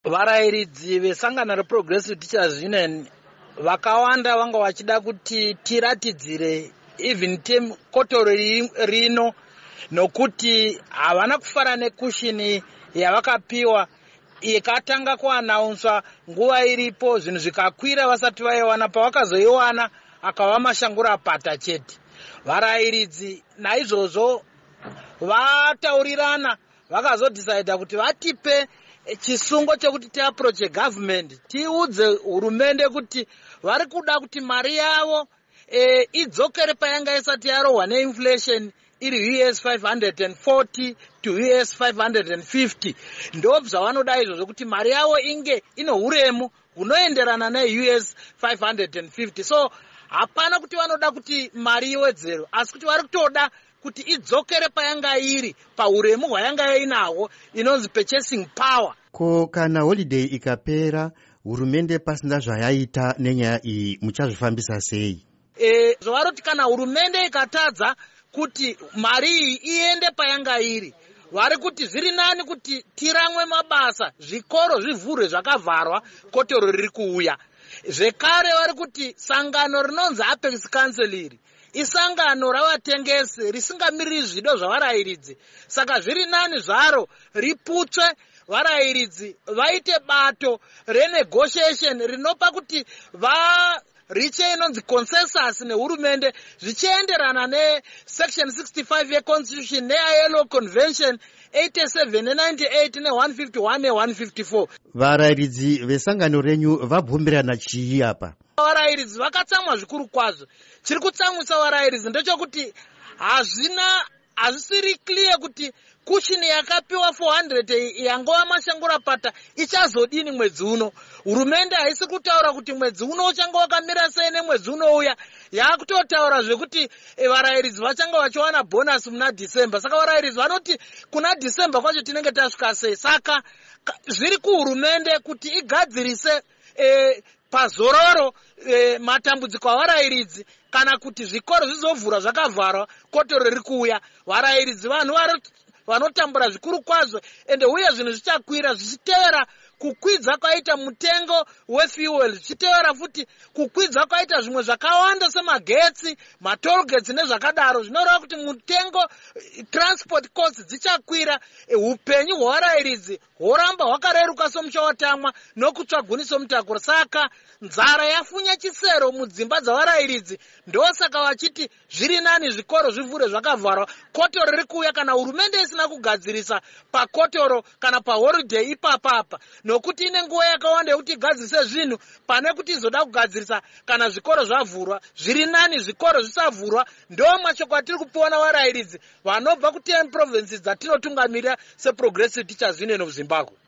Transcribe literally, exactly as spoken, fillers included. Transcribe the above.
Varayiridzi vesangano reProgressive Teachers Union vakawanda vanga vachida kuti tiratidzire even team kotoro rino nokuti havana kufara nekushini yavakapiwa ikatanga kuanaunzwa nguva iripo zvinhu zvikakwira vasati vaiwana, pavakazoiwana akava mashangura pata chete. Varayiridzi naizvozvo vataurirana vakazodecide kuti vatipe chisungo chekuti tiapproach government, tiudze hurumende kuti vari kuda kuti mari yavo e, idzokere payanga isati yarohwa neinflation iri U S five hundred forty to U S five hundred fifty. Ndo zvavanoda izvozvo kuti mari yavo inge ino huremu hunoenderana ne-U S five hundred fifty. So hapana kuti vanoda kuti mari iwedzero, asi kuti vari kutoda kuti idzokere payanga iri pahuremu hwayanga inahwo, inonzi purchasing power. Ko kana holiday ikapera hurumende pasina zvayaita nenyaya iyi muchazvifambisa sei? E, zvaroti kana hurumende ikatadza kuti mari iyi iende payanga iri, vari kuti zviri nani kuti tiramwe mabasa, zvikoro zvivhurwe zvakavharwa, kotoro riri kuuya. Zvekare vari kuti sangano rinonzi Apex Council iri isangano ravatengesi risingamiriri zvido zvavarayiridzi, saka zviri nani zvaro riputswe, varayiridzi vaite bato renegotiation rinopa kuti va riche inonzi consensus nehurumende zvichienderana nesection sixty-five yeconstitution ne-I L O convention eighty-seven ne ninety-eight ne one fifty-one ne one fifty-four. Varayiridzi vesangano renyu vabvumirana chii apa? Varayiridzi vakatsamwa zvikuru kwazvo. Chiri kutsamwisa varayiridzi ndechekuti hazvina hazvisiri clear kuti kushini yakapiwa four hundred yangova mashangura pata ichazodini mwedzi uno. Hurumende haisi kutaura kuti mwedzi uno uchanga wakamira sei nemwedzi unouya, yakutotaura zvekuti e, varayiridzi vachanga vachiwana bonus muna December. Saka varayiridzi vanoti kuna December kwacho tinenge tasvika sei. Saka zviri kuhurumende kuti igadzirise e, pazororo e, matambudziko avarayiridzi, kana kuti zvikoro zvizovhura zvakavharwa, kotoro riri kuuya. Varayiridzi vanhu vari vanotambura zvikuru kwazvo, ende uye zvinhu zvichakwira zvichitevera kukwidza kwaita mutengo wefuel, zvichitevera futi kukwidza kwaita zvimwe zvakawanda semagetsi, matolgetsi nezvakadaro. Zvinoreva kuti mutengo transport costs dzichakwira. E, upenyu hwavarayiridzi horamba hwakareruka somuchawatamwa nokutsvaguni somutakura. Saka nzara yafunya chisero mudzimba dzavarayiridzi, ndosaka vachiti zviri nani zvikoro zvivhure zvakavharwa, kotoro riri kuuya. Kana hurumende isina kugadzirisa pakotoro kana paholiday ipapapa, nokuti ine nguva yakawanda yekuti igadzirise zvinhu pane kuti izoda kugadzirisa kana zvikoro zvavhurwa. Zviri nani zvikoro zvisavhurwa. Ndo mashoko atiri kupiwa navarayiridzi vanobva ku ten provinces dzatinotungamirira seProgressive Teachers Union of Zimbabwe.